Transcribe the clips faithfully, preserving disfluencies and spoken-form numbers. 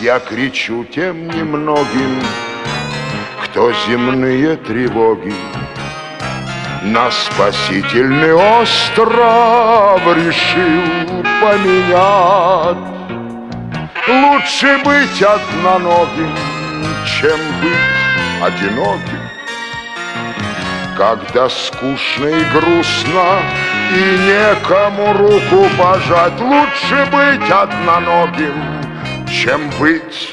я кричу тем немногим, кто земные тревоги на спасительный остров решил поменять. Лучше быть одноногим, чем быть одиноким, когда скучно и грустно и некому руку пожать. Лучше быть одноногим, чем быть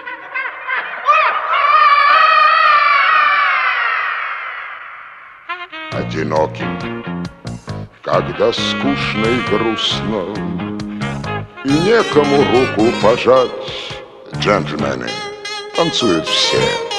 одиноким, когда скучно и грустно и некому руку пожать. Джентльмены, танцуют все.